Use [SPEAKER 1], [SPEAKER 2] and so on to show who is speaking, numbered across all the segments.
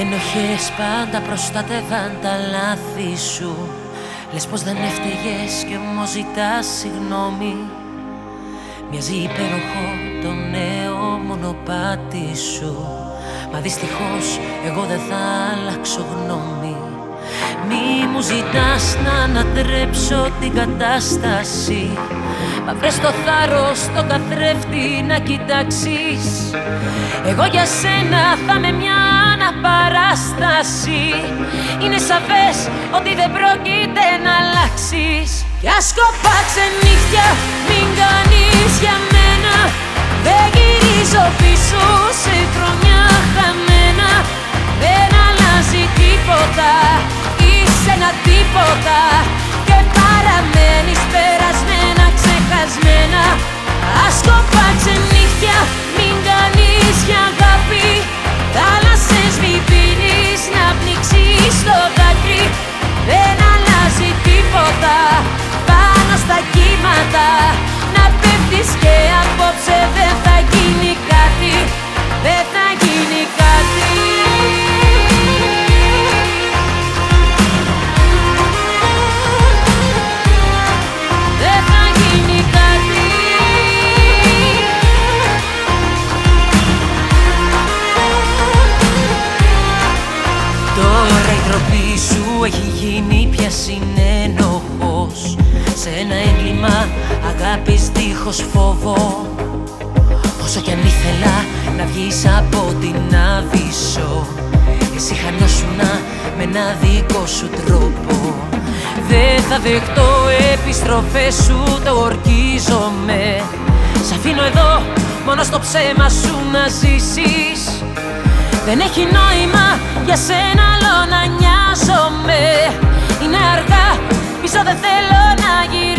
[SPEAKER 1] ενοχές πάντα προστάτευαν τα λάθη σου. Λες πως δεν έφταιγες κι όμως ζητάς συγγνώμη. Μοιάζει υπέροχο το νέο μονοπάτι σου, μα δυστυχώς εγώ δεν θα αλλάξω γνώμη. Μη μου ζητάς να ανατρέψω την κατάσταση, μα βρες το θάρρος τον καθρέφτη να κοιτάξεις. Εγώ για σένα θα είμαι μια αναπαράσταση. Είναι σαφές ότι δεν πρόκειται να αλλάξεις. Κι ας κοπά ξενύχτια μην κάνεις για μένα. Δεν γυρίζω πίσω σε χρόνια χαμένα. Δεν αλλάζει τίποτα, είσαι ένα τίποτα και παραμένεις περασμένα, ξεχασμένα. Ας κοπά ξενύχτια μην κάνεις για αγάπη. Θάλασσες μην πίνεις να πνίξεις το δάκρυ. Δεν αλλάζει τίποτα πάνω στα κύματα. Να πέφτεις και απόψε δεν θα γίνει κάτι. Δεν θα γίνει κάτι. Δεν θα γίνει κάτι. Τώρα η ντροπή σου έχει γίνει πια συνένοχος σε ένα έγκλημα αγάπης δίχως φόβο. Όσο κι αν ήθελα να βγεις από την Άβυσσο, εσύ χανιώσουνα με ένα δικό σου τρόπο. Δεν θα δεχτώ επιστροφές σου, το ορκίζομαι. Σ' αφήνω εδώ μόνο στο ψέμα σου να ζήσεις. Δεν έχει νόημα για σένα άλλο να νοιάζομαι. Είναι αργά, πίσω δεν θέλω να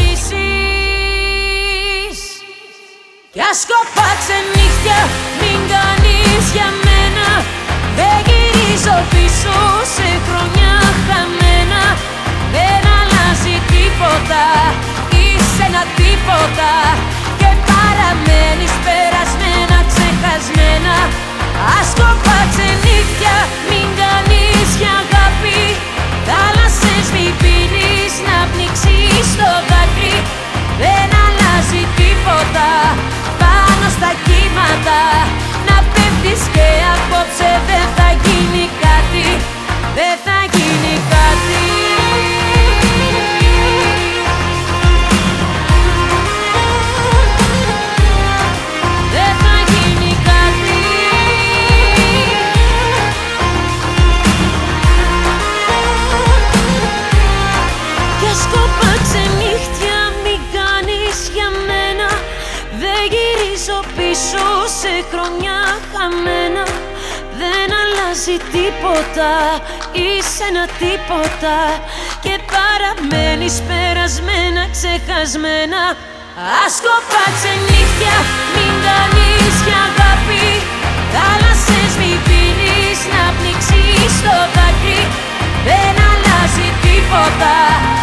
[SPEAKER 1] γυρίσεις. Κι ας κοπά ξενύχτια μην κάνεις για μένα. Δεν γυρίζω πίσω σε χρόνια χαμένα. Δεν αλλάζει τίποτα, είσαι ένα τίποτα και παραμένεις περασμένα, ξεχασμένα. Ας κοπά ξενύχτια μην κάνεις για αγάπη. Θάλασσες μην πίνεις να πνίξεις το δάκρυ. Δεν αλλάζει τίποτα πάνω στα κύματα. Να πέφτεις και απόψε δεν θα γίνει κάτι. Δεν θα γίνει κάτι. Δεν θα γίνει κάτι. Κι ας κοπά ξενύχτια μην κάνεις για μένα. Δεν γυρίζω πίσω σε χρόνια χαμένα. Δεν αλλάζει τίποτα, είσαι ένα τίποτα και παραμένεις περασμένα, ξεχασμένα. Ας κοπά ξενύχτια μην κάνεις για αγάπη. Θάλασσες μην πίνεις να πνίξεις το δάκρυ. Δεν αλλάζει τίποτα.